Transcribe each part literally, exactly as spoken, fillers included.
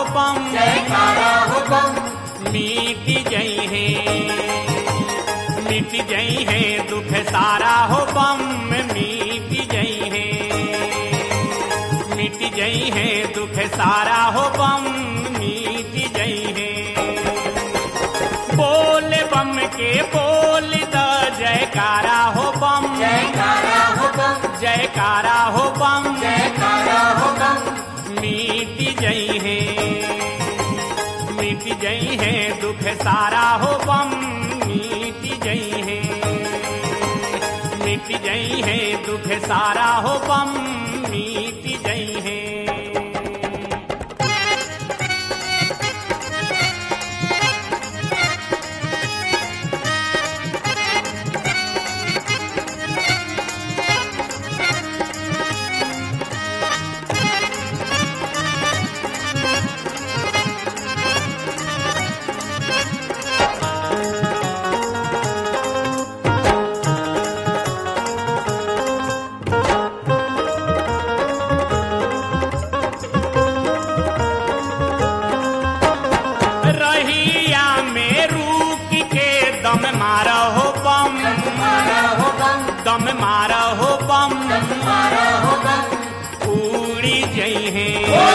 बम, जयकारा हो बम। मिट जई है मिट जई है दुख सारा हो बम, मिट जई है मिट जई है दुख सारा हो बम, मिट जई है। बोल बम के बोल द जयकारा हो बम, जयकारा हो बम, जयकारा हो बम, जयकारा हो बम। मिट जई है मिट जई है दुख सारा हो बम, मिट जई है मिट जई है दुख सारा हो बम, मिट जई है। रहिया में रुक के दम मारा हो बम, मारा हो बम, दम मारा हो बम, मारा हो बम। उड़ी जई है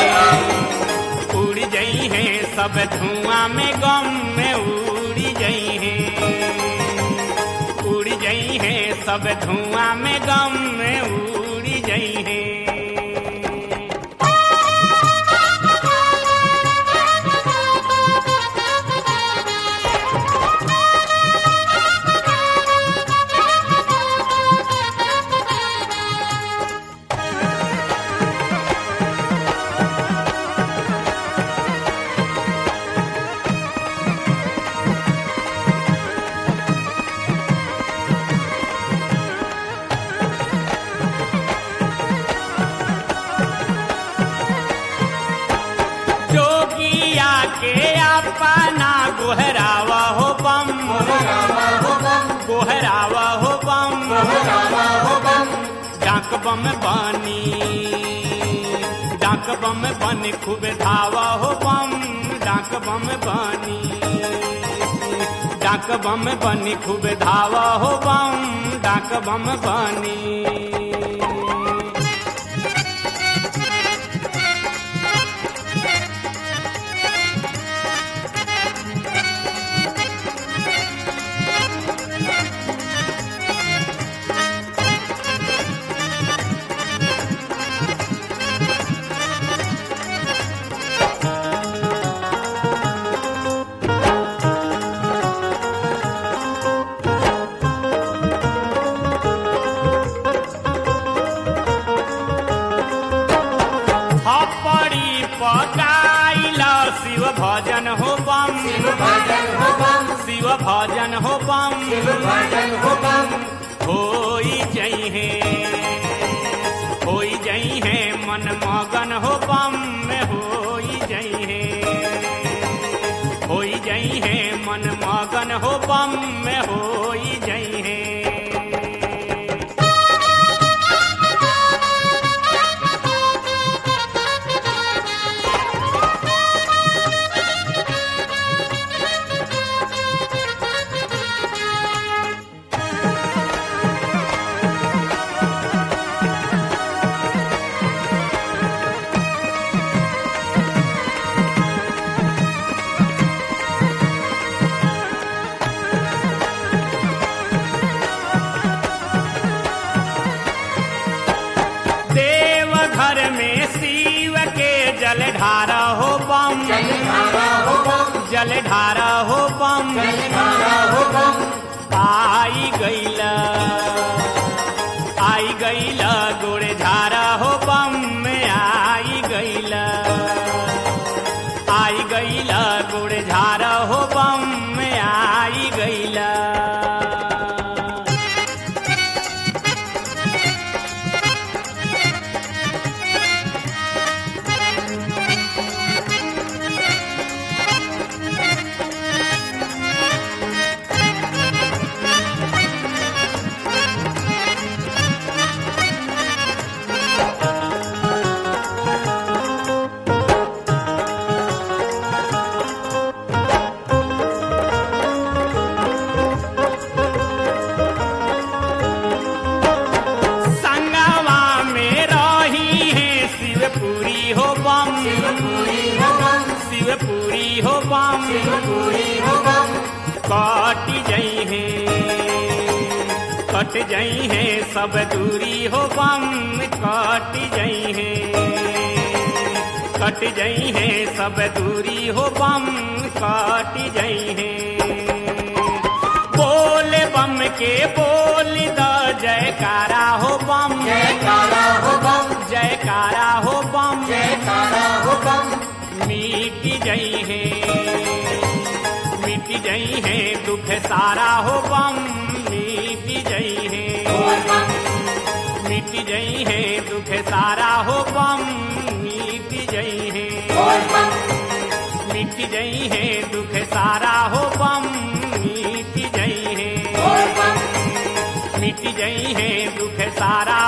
उड़ी जई है सब धुआं में गम में, उड़ी जई है उड़ी जई है सब धुआं में गम में, उड़ी जई है। जोगिया के अपना गोहरावा हो बम, गोहरावा हो बम, गोहरावा हो बम, गोहरावा हो बम। डाक बम बनी डाक बम बनी खूब धावा हो बम, डाक बम बनी डाक बम बनी खूब धावा हो बम, डाक बम बनी। हपड़ी पकाइल शिव भजन हो बम, शिव भजन हो बम, शिव भजन हो बम, शिव भजन हो बम। होई जई है होई जई है मन मगन हो बम में, होई जई है होई जई है मन मगन हो बम में, होई जई है। देवघर में शिव के जल ढारा हो बम, जयकारा हो बम, जल ढारा हो बम, जयकारा हो बम। आई गईला आई गईला गोड़े झारा हो बम में, आई गईला आई गईला गोड़े झारा हो बम में, आई गईला। शिव पूरी हो बम शिवपुरी हो बम कट जई है कट जई है सब दूरी हो बम कट जई है कट जई है सब दूरी हो बम कट जई है बोले बम के बोल द जयकारा हो बम जयकारा हो बम जयकारा हो बम जयकारा हो बम मिट जई है मिट जई है दुख सारा हो बम मिट जई है बोल बम मिट जई है दुख सारा हो बम मिट जई है बोल बम मिट जई है दुख सारा हो बम मिट जई है बोल बम मिट जई है दुख सारा